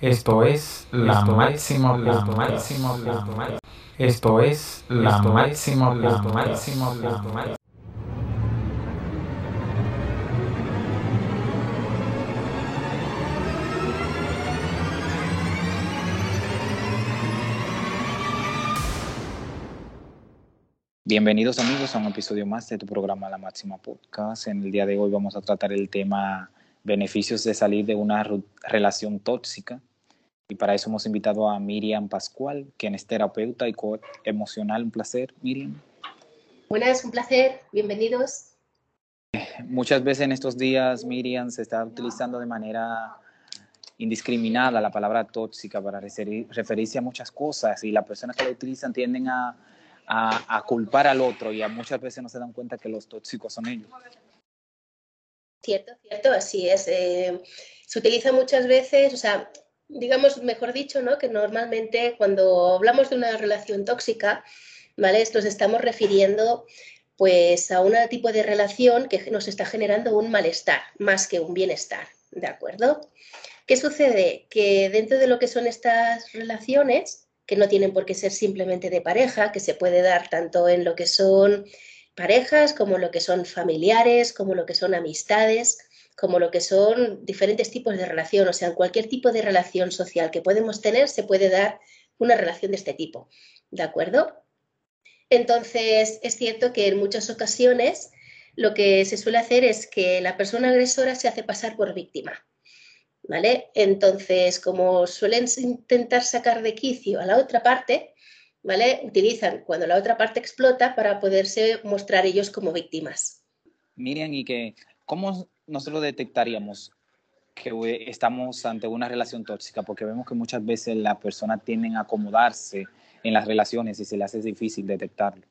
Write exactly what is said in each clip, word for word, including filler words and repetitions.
Esto es la máximo punto máximo punto. Esto es la máximo punto máximo punto. Bienvenidos amigos a un episodio más de tu programa La Máxima Podcast. En el día de hoy vamos a tratar el tema beneficios de salir de una relación tóxica. Y para eso hemos invitado a Miriam Pascual, quien es terapeuta y coach emocional. Un placer, Miriam. Buenas, un placer. Bienvenidos. Muchas veces en estos días, Miriam, se está utilizando de manera indiscriminada la palabra tóxica para referir, referirse a muchas cosas, y las personas que la utilizan tienden a A, a culpar al otro, y a muchas veces no se dan cuenta que los tóxicos son ellos. Cierto, cierto, así es. Eh, se utiliza muchas veces, o sea, digamos, mejor dicho, ¿no? Que normalmente cuando hablamos de una relación tóxica, ¿vale? Esto nos estamos refiriendo pues a un tipo de relación que nos está generando un malestar más que un bienestar, ¿de acuerdo? ¿Qué sucede? Que dentro de lo que son estas relaciones, que no tienen por qué ser simplemente de pareja, que se puede dar tanto en lo que son parejas, como lo que son familiares, como lo que son amistades, como lo que son diferentes tipos de relación. O sea, en cualquier tipo de relación social que podemos tener se puede dar una relación de este tipo, ¿de acuerdo? Entonces, es cierto que en muchas ocasiones lo que se suele hacer es que la persona agresora se hace pasar por víctima, ¿vale? Entonces, como suelen intentar sacar de quicio a la otra parte, ¿vale? Utilizan cuando la otra parte explota para poderse mostrar ellos como víctimas. Miriam, ¿y que cómo nosotros detectaríamos que estamos ante una relación tóxica? Porque vemos que muchas veces las personas tienden a acomodarse en las relaciones y se les hace difícil detectarlo.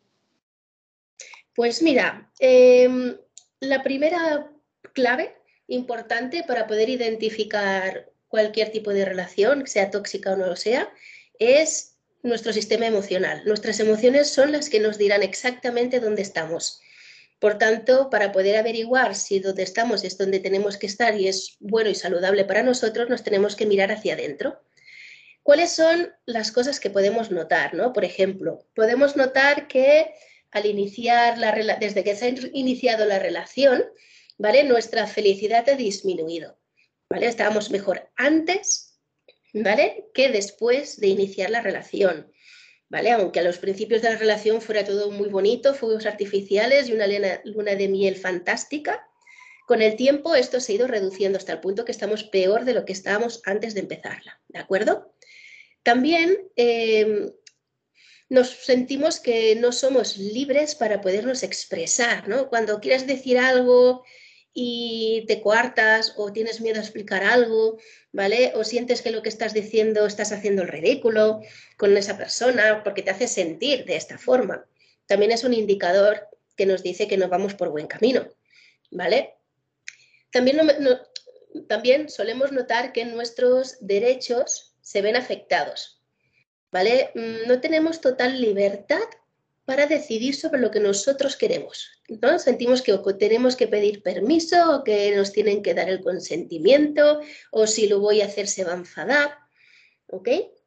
Pues mira, eh, la primera clave importante para poder identificar cualquier tipo de relación, sea tóxica o no lo sea, es nuestro sistema emocional. Nuestras emociones son las que nos dirán exactamente dónde estamos. Por tanto, para poder averiguar si donde estamos es donde tenemos que estar y es bueno y saludable para nosotros, nos tenemos que mirar hacia adentro. ¿Cuáles son las cosas que podemos notar, ¿no? Por ejemplo, podemos notar que al iniciar la desde que se ha iniciado la relación, ¿vale? Nuestra felicidad ha disminuido, ¿vale? Estábamos mejor antes, ¿vale? Que después de iniciar la relación, ¿vale? Aunque a los principios de la relación fuera todo muy bonito, fuegos artificiales y una luna, luna de miel fantástica, con el tiempo esto se ha ido reduciendo hasta el punto que estamos peor de lo que estábamos antes de empezarla, ¿de acuerdo? También eh, nos sentimos que no somos libres para podernos expresar, ¿no? Cuando quieres decir algo y te coartas o tienes miedo a explicar algo, ¿vale? O sientes que lo que estás diciendo estás haciendo el ridículo con esa persona porque te hace sentir de esta forma. También es un indicador que nos dice que no vamos por buen camino, ¿vale? También, no, no, también solemos notar que nuestros derechos se ven afectados, ¿vale? No tenemos total libertad para decidir sobre lo que nosotros queremos, ¿no? Sentimos que o tenemos que pedir permiso o que nos tienen que dar el consentimiento o si lo voy a hacer se va a enfadar, ¿ok?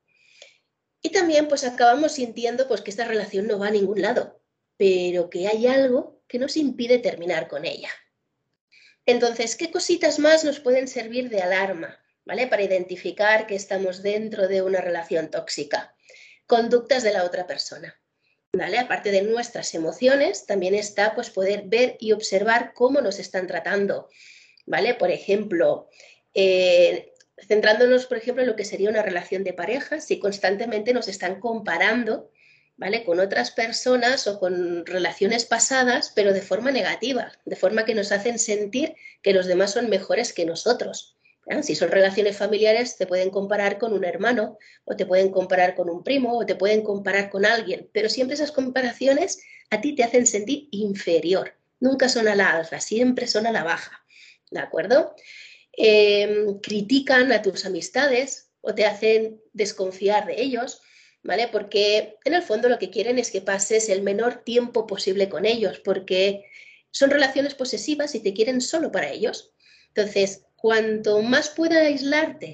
Y también pues acabamos sintiendo pues que esta relación no va a ningún lado, pero que hay algo que nos impide terminar con ella. Entonces, ¿qué cositas más nos pueden servir de alarma, ¿vale? Para identificar que estamos dentro de una relación tóxica? Conductas de la otra persona, ¿vale? Aparte de nuestras emociones, también está pues poder ver y observar cómo nos están tratando, ¿vale? Por ejemplo, eh, centrándonos, por ejemplo, en lo que sería una relación de pareja, si constantemente nos están comparando, ¿vale? Con otras personas o con relaciones pasadas, pero de forma negativa, de forma que nos hacen sentir que los demás son mejores que nosotros. ¿Eh? Si son relaciones familiares, te pueden comparar con un hermano, o te pueden comparar con un primo, o te pueden comparar con alguien, pero siempre esas comparaciones a ti te hacen sentir inferior. Nunca son a la alza, siempre son a la baja, ¿de acuerdo? Eh, critican a tus amistades o te hacen desconfiar de ellos, ¿vale? Porque en el fondo lo que quieren es que pases el menor tiempo posible con ellos, porque son relaciones posesivas y te quieren solo para ellos. Entonces, cuanto más pueda aislarte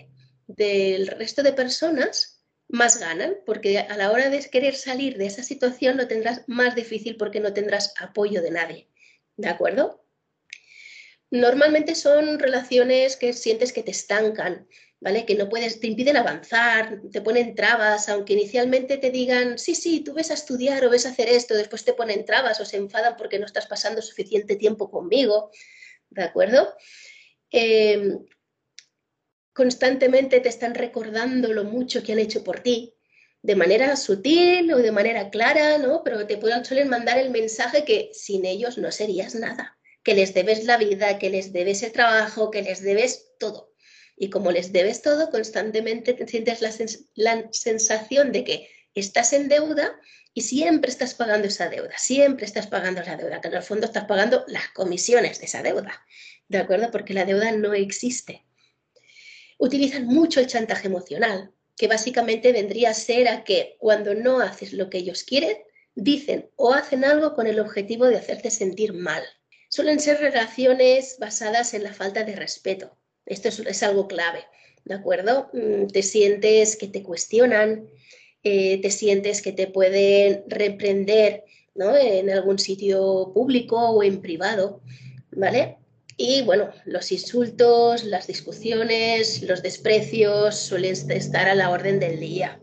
del resto de personas, más ganan, porque a la hora de querer salir de esa situación lo tendrás más difícil porque no tendrás apoyo de nadie, ¿de acuerdo? Normalmente son relaciones que sientes que te estancan, ¿vale? Que no puedes, te impiden avanzar, te ponen trabas, aunque inicialmente te digan, sí, sí, tú ves a estudiar o ves a hacer esto, después te ponen trabas o se enfadan porque no estás pasando suficiente tiempo conmigo, ¿de acuerdo? Eh, constantemente te están recordando lo mucho que han hecho por ti, de manera sutil o de manera clara, ¿no? Pero te pueden, suelen mandar el mensaje que sin ellos no serías nada, que les debes la vida, que les debes el trabajo, que les debes todo. Y como les debes todo, constantemente te sientes la, sens la sensación de que estás en deuda y siempre estás pagando esa deuda, siempre estás pagando la deuda, que en el fondo estás pagando las comisiones de esa deuda, ¿de acuerdo? Porque la deuda no existe. Utilizan mucho el chantaje emocional, que básicamente vendría a ser a que cuando no haces lo que ellos quieren, dicen o hacen algo con el objetivo de hacerte sentir mal. Suelen ser relaciones basadas en la falta de respeto. Esto es, es algo clave, ¿de acuerdo? Te sientes que te cuestionan, eh, te sientes que te pueden reprender, ¿no? En algún sitio público o en privado, ¿vale? Y bueno, los insultos, las discusiones, los desprecios suelen estar a la orden del día.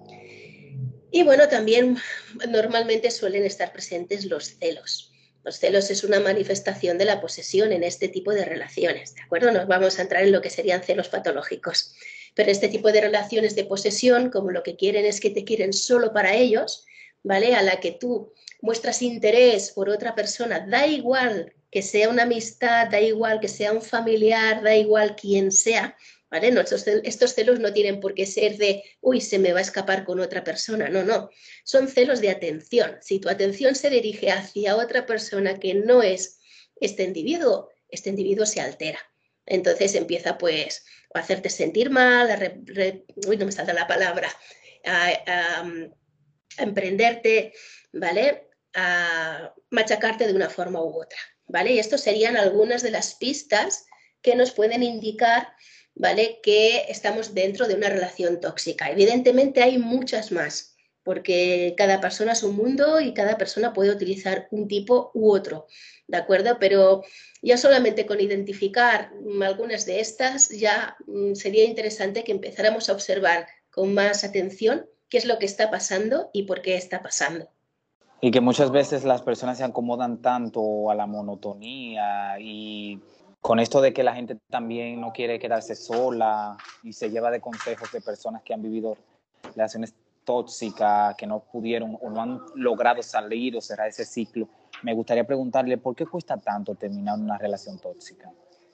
Y bueno, también normalmente suelen estar presentes los celos. Los celos es una manifestación de la posesión en este tipo de relaciones, ¿de acuerdo? Nos vamos a entrar en lo que serían celos patológicos. Pero este tipo de relaciones de posesión, como lo que quieren es que te quieren solo para ellos, ¿vale? A la que tú muestras interés por otra persona, da igual que sea una amistad, da igual que sea un familiar, da igual quién sea, ¿vale? No, estos, estos celos no tienen por qué ser de, uy, se me va a escapar con otra persona, no, no. Son celos de atención. Si tu atención se dirige hacia otra persona que no es este individuo, este individuo se altera. Entonces empieza pues a hacerte sentir mal, a re, re, uy, no me salta la palabra, a, a, a emprenderte, ¿vale? A machacarte de una forma u otra, ¿vale? Y estos serían algunas de las pistas que nos pueden indicar, ¿vale?, que estamos dentro de una relación tóxica. Evidentemente hay muchas más, porque cada persona es un mundo y cada persona puede utilizar un tipo u otro, ¿de acuerdo? Pero ya solamente con identificar algunas de estas ya sería interesante que empezáramos a observar con más atención qué es lo que está pasando y por qué está pasando. Y que muchas veces las personas se acomodan tanto a la monotonía y con esto de que la gente también no quiere quedarse sola y se lleva de consejos de personas que han vivido relaciones tóxicas, que no pudieron o no han logrado salir o cerrar ese ciclo. Me gustaría preguntarle, ¿por qué cuesta tanto terminar una relación tóxica?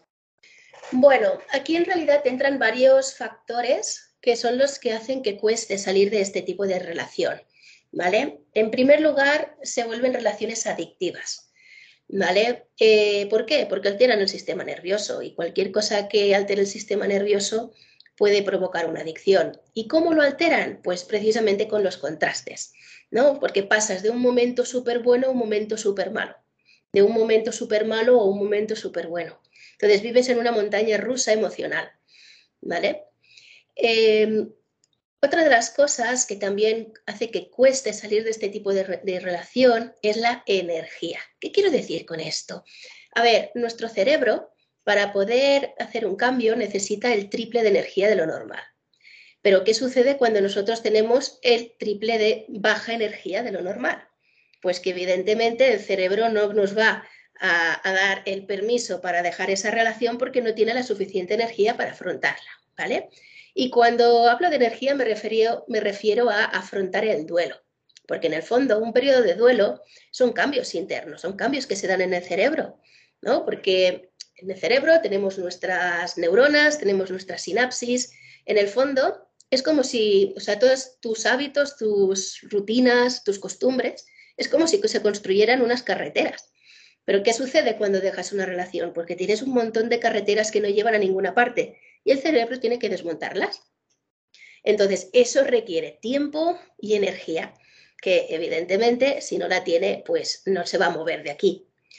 Bueno, aquí en realidad entran varios factores que son los que hacen que cueste salir de este tipo de relación, ¿vale? En primer lugar, se vuelven relaciones adictivas, ¿vale? Eh, ¿Por qué? Porque alteran el sistema nervioso y cualquier cosa que altere el sistema nervioso puede provocar una adicción. ¿Y cómo lo alteran? Pues precisamente con los contrastes, ¿no? Porque pasas de un momento súper bueno a un momento súper malo, de un momento súper malo a un momento súper bueno. Entonces vives en una montaña rusa emocional, ¿vale? Eh, otra de las cosas que también hace que cueste salir de este tipo de, re de relación es la energía. ¿Qué quiero decir con esto? A ver, nuestro cerebro, para poder hacer un cambio, necesita el triple de energía de lo normal. Pero ¿qué sucede cuando nosotros tenemos el triple de baja energía de lo normal? Pues que evidentemente el cerebro no nos va a, a dar el permiso para dejar esa relación porque no tiene la suficiente energía para afrontarla, ¿vale? Y cuando hablo de energía me refiero, me refiero a afrontar el duelo, porque en el fondo un periodo de duelo son cambios internos, son cambios que se dan en el cerebro, ¿no? Porque en el cerebro tenemos nuestras neuronas, tenemos nuestras sinapsis, en el fondo es como si, o sea, todos tus hábitos, tus rutinas, tus costumbres, es como si se construyeran unas carreteras. Pero ¿qué sucede cuando dejas una relación? Porque tienes un montón de carreteras que no llevan a ninguna parte y el cerebro tiene que desmontarlas. Entonces, eso requiere tiempo y energía, que evidentemente, si no la tiene, pues no se va a mover de aquí.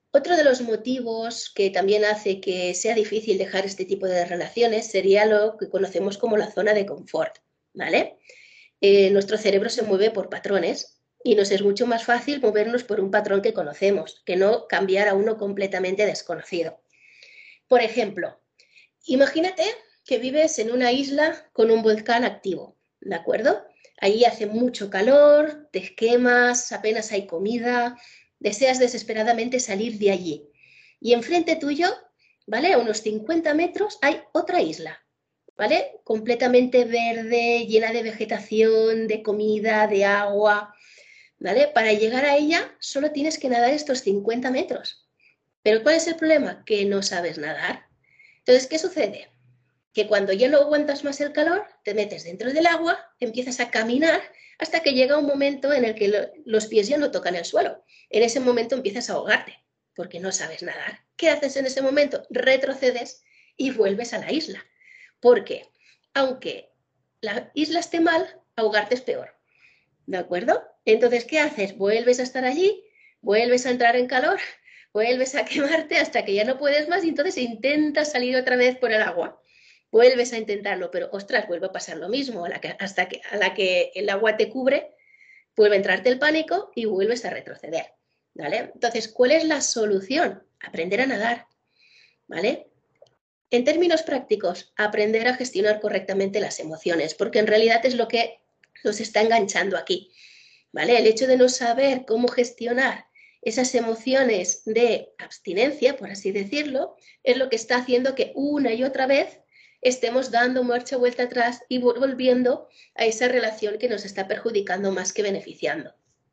Otro de los motivos que también hace que sea difícil dejar este tipo de relaciones sería lo que conocemos como la zona de confort, ¿vale? Eh, nuestro cerebro se mueve por patrones y nos es mucho más fácil movernos por un patrón que conocemos, que no cambiar a uno completamente desconocido. Por ejemplo, imagínate que vives en una isla con un volcán activo, ¿de acuerdo? Allí hace mucho calor, te quemas, apenas hay comida, deseas desesperadamente salir de allí. Y enfrente tuyo, ¿vale? A unos cincuenta metros hay otra isla, ¿vale? Completamente verde, llena de vegetación, de comida, de agua, ¿vale? Para llegar a ella solo tienes que nadar estos cincuenta metros. Pero ¿cuál es el problema? Que no sabes nadar. Entonces, ¿qué sucede? Que cuando ya no aguantas más el calor, te metes dentro del agua, empiezas a caminar hasta que llega un momento en el que lo, los pies ya no tocan el suelo. En ese momento empiezas a ahogarte porque no sabes nadar. ¿Qué haces en ese momento? Retrocedes y vuelves a la isla. Porque aunque la isla esté mal, ahogarte es peor. ¿De acuerdo? Entonces, ¿qué haces? Vuelves a estar allí, vuelves a entrar en calor, vuelves a quemarte hasta que ya no puedes más y entonces intentas salir otra vez por el agua. Vuelves a intentarlo, pero ostras, vuelve a pasar lo mismo, a la que, hasta que, a la que el agua te cubre, vuelve a entrarte el pánico y vuelves a retroceder, ¿vale? Entonces, ¿cuál es la solución? Aprender a nadar, ¿vale? En términos prácticos, aprender a gestionar correctamente las emociones, porque en realidad es lo que nos está enganchando aquí, ¿vale? El hecho de no saber cómo gestionar esas emociones de abstinencia, por así decirlo, es lo que está haciendo que una y otra vez estemos dando marcha vuelta atrás y volviendo a esa relación que nos está perjudicando más que beneficiando.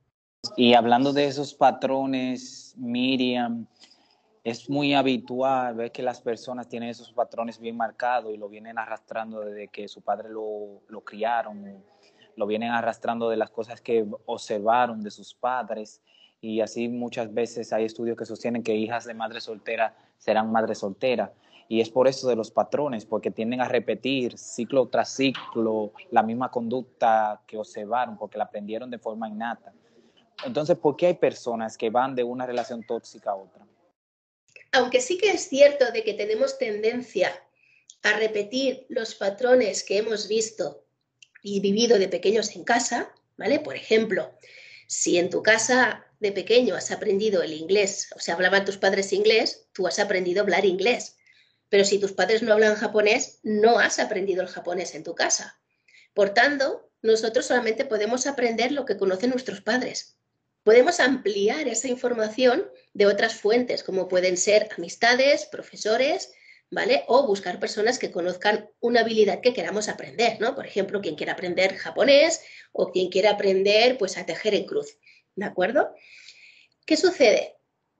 Y hablando de esos patrones, Miriam, es muy habitual ver que las personas tienen esos patrones bien marcados y lo vienen arrastrando desde que su padre lo, lo criaron, lo vienen arrastrando de las cosas que observaron de sus padres, y así muchas veces hay estudios que sostienen que hijas de madre soltera serán madres solteras, y es por eso de los patrones, porque tienden a repetir ciclo tras ciclo la misma conducta que observaron, porque la aprendieron de forma innata. Entonces, ¿por qué hay personas que van de una relación tóxica a otra? Aunque sí que es cierto de que tenemos tendencia a repetir los patrones que hemos visto y vivido de pequeños en casa, ¿vale? Por ejemplo, si en tu casa de pequeño has aprendido el inglés, o sea, hablaban tus padres inglés, tú has aprendido a hablar inglés. Pero si tus padres no hablan japonés, no has aprendido el japonés en tu casa. Por tanto, nosotros solamente podemos aprender lo que conocen nuestros padres. Podemos ampliar esa información de otras fuentes, como pueden ser amistades, profesores, ¿vale? O buscar personas que conozcan una habilidad que queramos aprender, ¿no? Por ejemplo, quien quiera aprender japonés o quien quiera aprender, pues, a tejer en cruz, ¿de acuerdo? ¿Qué sucede?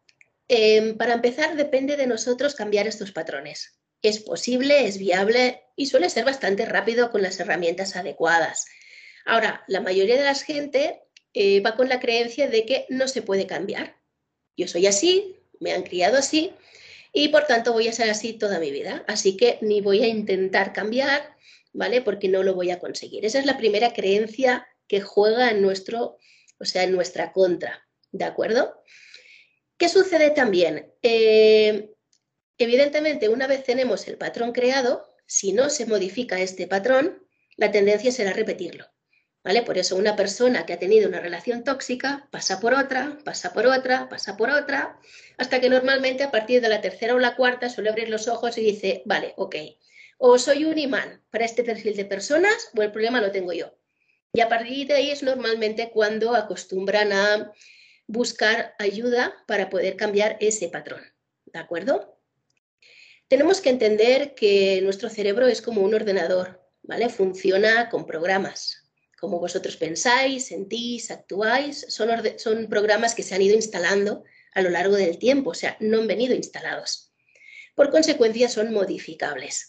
Eh, para empezar, depende de nosotros cambiar estos patrones. Es posible, es viable y suele ser bastante rápido con las herramientas adecuadas. Ahora, la mayoría de la gente eh, va con la creencia de que no se puede cambiar. Yo soy así, me han criado así y por tanto voy a ser así toda mi vida. Así que ni voy a intentar cambiar, ¿vale? Porque no lo voy a conseguir. Esa es la primera creencia que juega en nuestro, o sea, en nuestra contra, ¿de acuerdo? ¿Qué sucede también? Eh, evidentemente, una vez tenemos el patrón creado, si no se modifica este patrón, la tendencia será repetirlo, ¿vale? Por eso una persona que ha tenido una relación tóxica pasa por otra, pasa por otra, pasa por otra, hasta que normalmente a partir de la tercera o la cuarta suele abrir los ojos y dice, vale, ok, o soy un imán para este perfil de personas o el problema lo tengo yo. Y a partir de ahí es normalmente cuando acostumbran a buscar ayuda para poder cambiar ese patrón, ¿de acuerdo? Tenemos que entender que nuestro cerebro es como un ordenador, ¿vale? Funciona con programas. Como vosotros pensáis, sentís, actuáis, son, son programas que se han ido instalando a lo largo del tiempo, o sea, no han venido instalados. Por consecuencia, son modificables.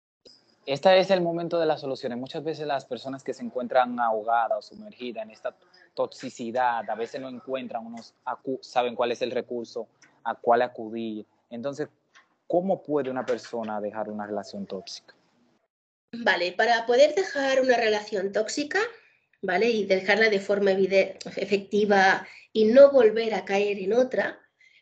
Este es el momento de las soluciones. Muchas veces las personas que se encuentran ahogadas o sumergidas en esta toxicidad, a veces no encuentran, unos saben cuál es el recurso a cuál acudir. Entonces, ¿cómo puede una persona dejar una relación tóxica? Vale, para poder dejar una relación tóxica, ¿vale? Y dejarla de forma efectiva y no volver a caer en otra,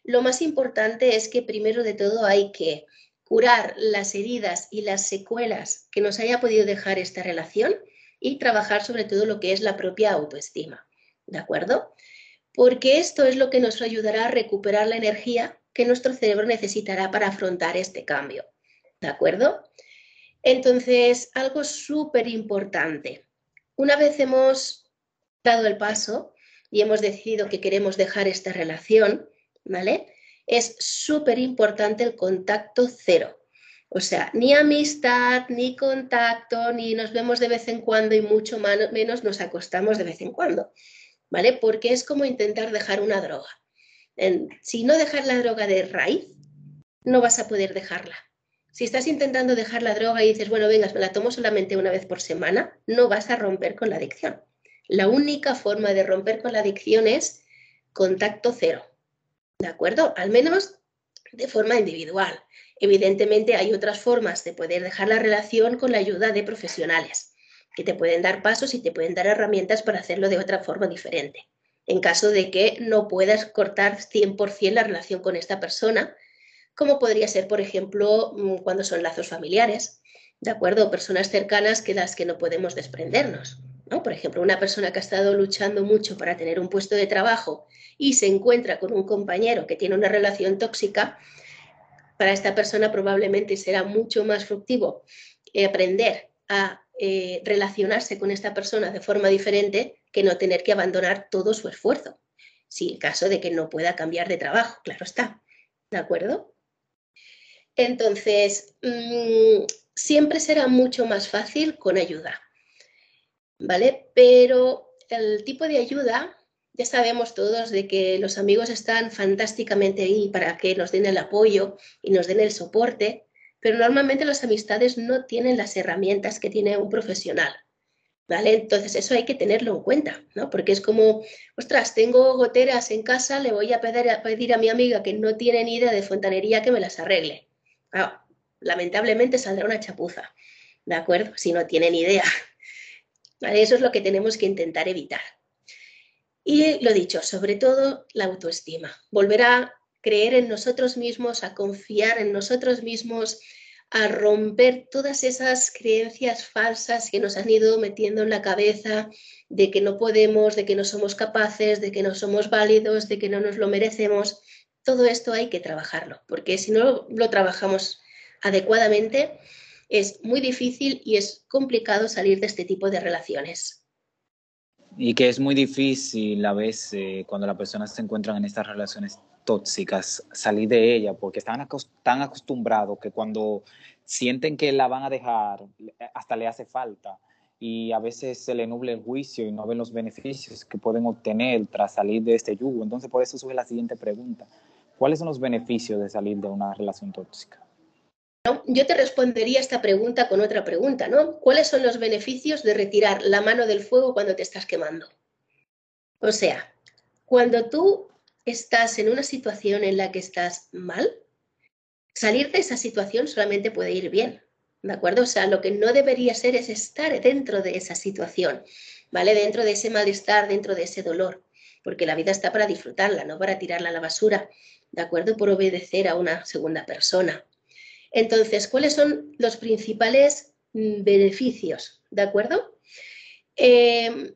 lo más importante es que primero de todo hay que curar las heridas y las secuelas que nos haya podido dejar esta relación y trabajar sobre todo lo que es la propia autoestima, ¿de acuerdo? Porque esto es lo que nos ayudará a recuperar la energía que nuestro cerebro necesitará para afrontar este cambio, ¿de acuerdo? Entonces, algo súper importante. Una vez hemos dado el paso y hemos decidido que queremos dejar esta relación, ¿vale? Es súper importante el contacto cero. O sea, ni amistad, ni contacto, ni nos vemos de vez en cuando y mucho menos nos acostamos de vez en cuando, ¿vale? Porque es como intentar dejar una droga. Si no dejas la droga de raíz, no vas a poder dejarla. Si estás intentando dejar la droga y dices, bueno, venga, me la tomo solamente una vez por semana, no vas a romper con la adicción. La única forma de romper con la adicción es contacto cero, ¿de acuerdo? Al menos de forma individual. Evidentemente hay otras formas de poder dejar la relación con la ayuda de profesionales, que te pueden dar pasos y te pueden dar herramientas para hacerlo de otra forma diferente. En caso de que no puedas cortar cien por cien la relación con esta persona, como podría ser, por ejemplo, cuando son lazos familiares, ¿de acuerdo? Personas cercanas que las que no podemos desprendernos, ¿no? Por ejemplo, una persona que ha estado luchando mucho para tener un puesto de trabajo y se encuentra con un compañero que tiene una relación tóxica, para esta persona probablemente será mucho más fructífero eh, aprender a eh, relacionarse con esta persona de forma diferente que no tener que abandonar todo su esfuerzo. Si en caso de que no pueda cambiar de trabajo, claro está, ¿de acuerdo? Entonces, mmm, siempre será mucho más fácil con ayuda, ¿vale? Pero el tipo de ayuda, ya sabemos todos de que los amigos están fantásticamente ahí para que nos den el apoyo y nos den el soporte, pero normalmente las amistades no tienen las herramientas que tiene un profesional, ¿vale? Entonces eso hay que tenerlo en cuenta, ¿no? Porque es como, ostras, tengo goteras en casa, le voy a pedir a, pedir a mi amiga que no tiene ni idea de fontanería que me las arregle. Ah, lamentablemente saldrá una chapuza, ¿de acuerdo? Si no tienen idea. ¿Vale? Eso es lo que tenemos que intentar evitar. Y lo dicho, sobre todo la autoestima. Volver a creer en nosotros mismos, a confiar en nosotros mismos, a romper todas esas creencias falsas que nos han ido metiendo en la cabeza de que no podemos, de que no somos capaces, de que no somos válidos, de que no nos lo merecemos. Todo esto hay que trabajarlo, porque si no lo trabajamos adecuadamente, es muy difícil y es complicado salir de este tipo de relaciones. Y que es muy difícil a veces cuando las personas se encuentran en estas relaciones tóxicas salir de ellas porque están acost- tan acostumbrados que cuando sienten que la van a dejar hasta le hace falta y a veces se le nubla el juicio y no ven los beneficios que pueden obtener tras salir de este yugo. Entonces por eso surge la siguiente pregunta: ¿cuáles son los beneficios de salir de una relación tóxica? ¿No? Yo te respondería esta pregunta con otra pregunta, ¿no? ¿Cuáles son los beneficios de retirar la mano del fuego cuando te estás quemando? O sea, cuando tú estás en una situación en la que estás mal, salir de esa situación solamente puede ir bien, ¿de acuerdo? O sea, lo que no debería ser es estar dentro de esa situación, ¿vale? Dentro de ese malestar, dentro de ese dolor, porque la vida está para disfrutarla, no para tirarla a la basura, ¿de acuerdo? Por obedecer a una segunda persona. Entonces, ¿cuáles son los principales beneficios? ¿De acuerdo? Eh,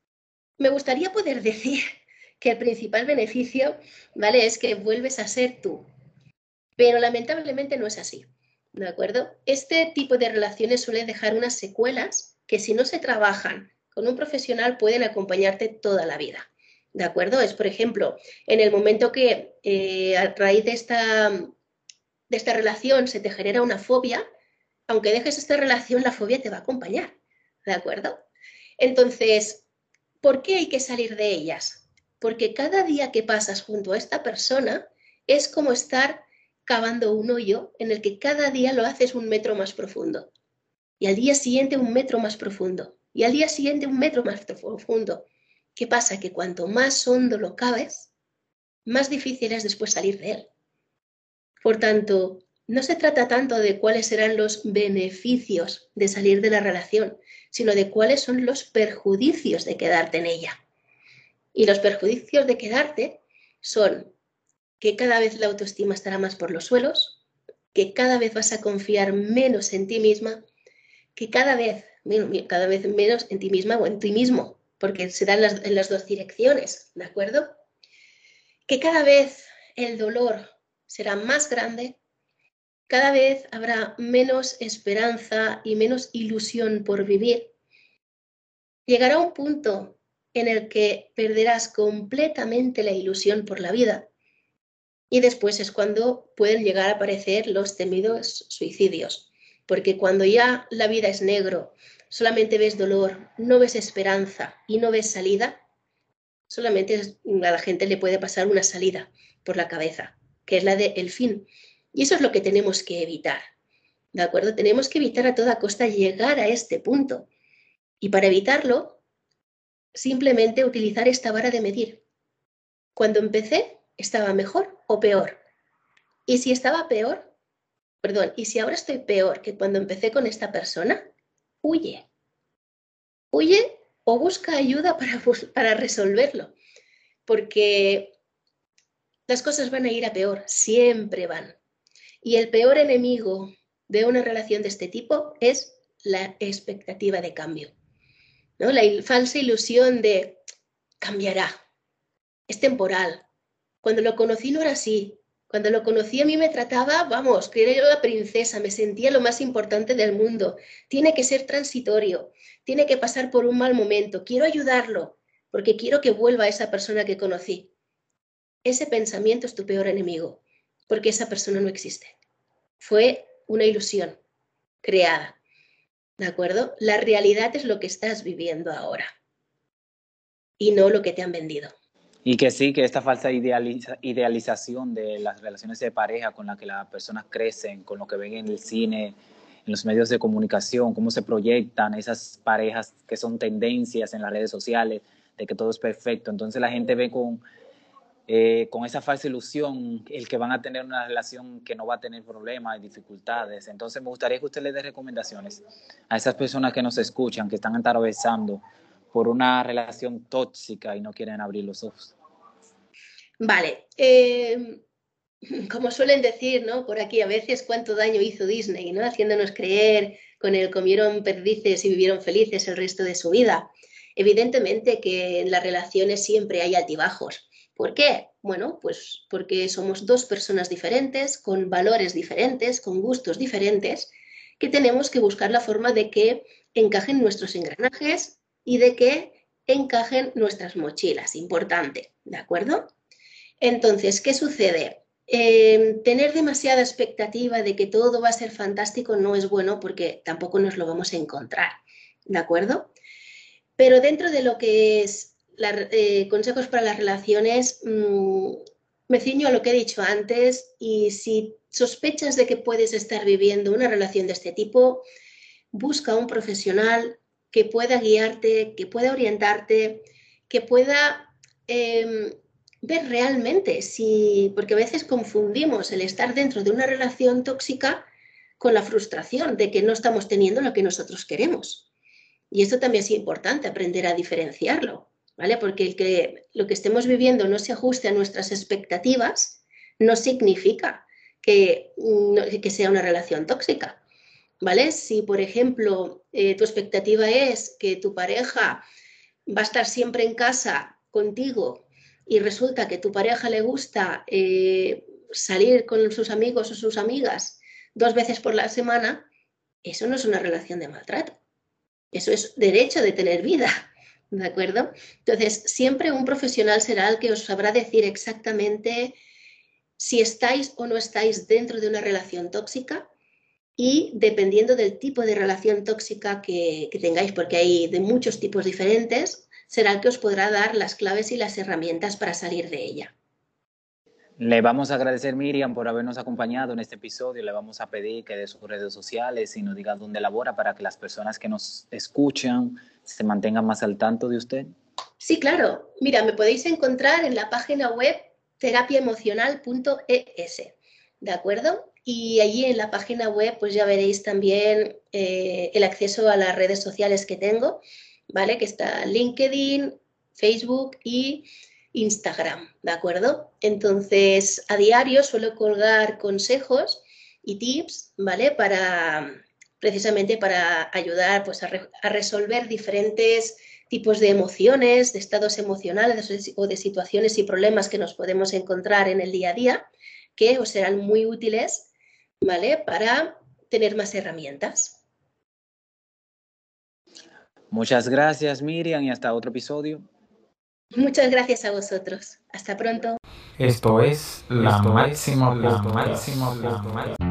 me gustaría poder decir que el principal beneficio, ¿vale?, es que vuelves a ser tú. Pero lamentablemente no es así, ¿de acuerdo? Este tipo de relaciones suele dejar unas secuelas que si no se trabajan con un profesional pueden acompañarte toda la vida, ¿de acuerdo? Es, por ejemplo, en el momento que eh, a raíz de esta... de esta relación se te genera una fobia, aunque dejes esta relación, la fobia te va a acompañar, ¿de acuerdo? Entonces, ¿por qué hay que salir de ellas? Porque cada día que pasas junto a esta persona es como estar cavando un hoyo en el que cada día lo haces un metro más profundo. Y al día siguiente un metro más profundo. Y al día siguiente un metro más profundo. ¿Qué pasa? Que cuanto más hondo lo caves, más difícil es después salir de él. Por tanto, no se trata tanto de cuáles serán los beneficios de salir de la relación, sino de cuáles son los perjudicios de quedarte en ella. Y los perjudicios de quedarte son que cada vez la autoestima estará más por los suelos, que cada vez vas a confiar menos en ti misma, que cada vez, cada vez menos en ti misma o en ti mismo, porque se da en las, en las dos direcciones, ¿de acuerdo? Que cada vez el dolor será más grande, cada vez habrá menos esperanza y menos ilusión por vivir. Llegará un punto en el que perderás completamente la ilusión por la vida. Y después es cuando pueden llegar a aparecer los temidos suicidios. Porque cuando ya la vida es negro, solamente ves dolor, no ves esperanza y no ves salida, solamente a la gente le puede pasar una salida por la cabeza, que es la del fin. Y eso es lo que tenemos que evitar, ¿de acuerdo? Tenemos que evitar a toda costa llegar a este punto. Y para evitarlo, simplemente utilizar esta vara de medir. Cuando empecé, ¿estaba mejor o peor? Y si estaba peor, perdón, y si ahora estoy peor que cuando empecé con esta persona, huye. Huye o busca ayuda para, para resolverlo. Porque las cosas van a ir a peor, siempre van. Y el peor enemigo de una relación de este tipo es la expectativa de cambio, ¿no? La falsa ilusión de cambiará, es temporal. Cuando lo conocí no era así. Cuando lo conocí a mí me trataba, vamos, que era yo la princesa, me sentía lo más importante del mundo. Tiene que ser transitorio, tiene que pasar por un mal momento. Quiero ayudarlo porque quiero que vuelva a esa persona que conocí. Ese pensamiento es tu peor enemigo, porque esa persona no existe. Fue una ilusión creada, ¿de acuerdo? La realidad es lo que estás viviendo ahora y no lo que te han vendido. Y que sí, que esta falsa idealiza, idealización de las relaciones de pareja con la que las personas crecen, con lo que ven en el cine, en los medios de comunicación, cómo se proyectan esas parejas que son tendencias en las redes sociales, de que todo es perfecto. Entonces la gente ve con, eh, con esa falsa ilusión el que van a tener una relación que no va a tener problemas y dificultades. Entonces me gustaría que usted le dé recomendaciones a esas personas que nos escuchan, que están atravesando por una relación tóxica y no quieren abrir los ojos. Vale, eh, como suelen decir, ¿no? Por aquí a veces cuánto daño hizo Disney, ¿no? Haciéndonos creer con el comieron perdices y vivieron felices el resto de su vida. Evidentemente que en las relaciones siempre hay altibajos. ¿Por qué? Bueno, pues porque somos dos personas diferentes, con valores diferentes, con gustos diferentes, que tenemos que buscar la forma de que encajen nuestros engranajes y de que encajen nuestras mochilas. Importante, ¿de acuerdo? Entonces, ¿qué sucede? Eh, tener demasiada expectativa de que todo va a ser fantástico no es bueno porque tampoco nos lo vamos a encontrar, ¿de acuerdo? Pero dentro de lo que es la, eh, consejos para las relaciones, mmm, me ciño a lo que he dicho antes y si sospechas de que puedes estar viviendo una relación de este tipo, busca un profesional que pueda guiarte, que pueda orientarte, que pueda eh, ver realmente si, porque a veces confundimos el estar dentro de una relación tóxica con la frustración de que no estamos teniendo lo que nosotros queremos. Y esto también es importante, aprender a diferenciarlo, ¿vale? Porque el que lo que estemos viviendo no se ajuste a nuestras expectativas no significa que, que sea una relación tóxica. ¿Vale? Si, por ejemplo, eh, tu expectativa es que tu pareja va a estar siempre en casa contigo y resulta que a tu pareja le gusta eh, salir con sus amigos o sus amigas dos veces por la semana, eso no es una relación de maltrato. Eso es derecho de tener vida, ¿de acuerdo? Entonces, siempre un profesional será el que os sabrá decir exactamente si estáis o no estáis dentro de una relación tóxica. Y dependiendo del tipo de relación tóxica que, que tengáis, porque hay de muchos tipos diferentes, será el que os podrá dar las claves y las herramientas para salir de ella. Le vamos a agradecer, Miriam, por habernos acompañado en este episodio. Le vamos a pedir que dé sus redes sociales y nos diga dónde labora para que las personas que nos escuchan se mantengan más al tanto de usted. Sí, claro. Mira, me podéis encontrar en la página web terapia emocional punto e s, ¿de acuerdo? Y allí en la página web pues ya veréis también eh, el acceso a las redes sociales que tengo, ¿vale? Que está LinkedIn, Facebook y Instagram, ¿de acuerdo? Entonces, a diario suelo colgar consejos y tips, ¿vale? Para, precisamente para ayudar pues, a, re, a resolver diferentes tipos de emociones, de estados emocionales o de situaciones y problemas que nos podemos encontrar en el día a día, que os serán muy útiles, ¿vale? Para tener más herramientas. Muchas gracias, Miriam, y hasta otro episodio. Muchas gracias a vosotros. Hasta pronto. Esto es la máxima, la máxima, la máxima.